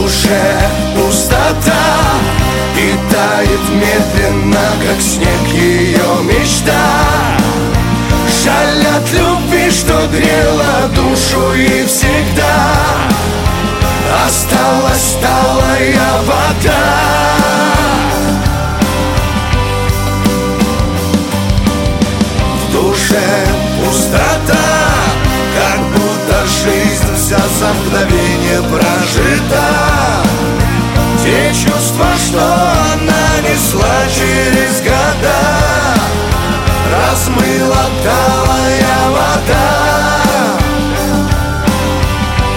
душе пустота, и тает медленно, как снег, ее мечта. Жаль от любви, что грела душу и всегда осталась талая вода. В душе пустота, как будто жизнь вся за мгновение прожита. Те чувства, что она несла